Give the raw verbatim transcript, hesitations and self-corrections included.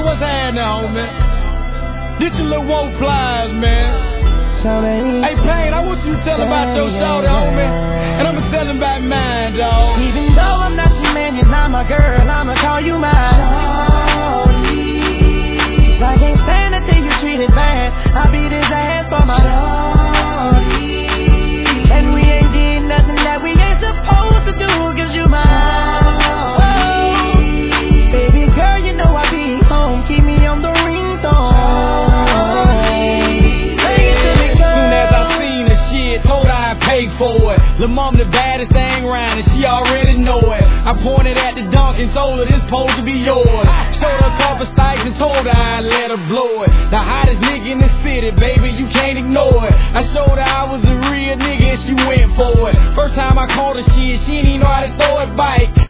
what's happening, homie? Get your little woke flies, man. Hey, Payne, I want you to tell about your shoulder, homie. And I'ma tell him about mine, dawg. Even though I'm not your man, you're not my girl, I'ma call you mine. I can't stand it till you treat it bad. I beat his ass for my shorty. And we ain't did nothing that we ain't supposed to do, cause you mine. Baby girl, you know I be home, keep me on the ringtone. For it. Lil' mom the baddest thing round and she already know it. I pointed at the dunk and told her this supposed to be yours. Showed her a couple stikes and told her I'd let her blow it. The hottest nigga in the city, baby, you can't ignore it. I showed her I was a real nigga and she went for it. First time I called her shit, she didn't even know how to throw it bike.